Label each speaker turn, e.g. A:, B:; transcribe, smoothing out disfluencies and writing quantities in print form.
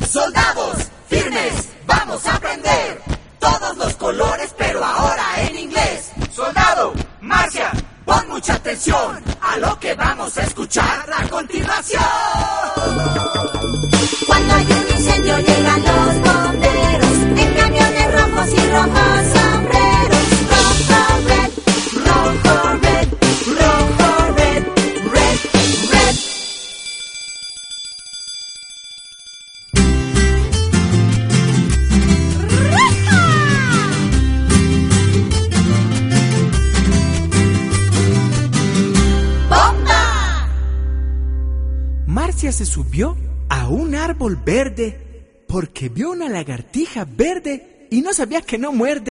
A: Soldados, firmes, vamos a aprender todos los colores, pero ahora en inglés. Soldado, marcha, pon mucha atención a lo que vamos a escuchar a continuación.
B: Cuando hay un incendio llegan los bomberos en camiones rojos y rojos sombreros. Rojo, red, rojo, red, rojo, red, red, red. ¡Bomba!
C: Marcia se subió a un árbol verde porque vio una lagartija verde y no sabía que no muerde.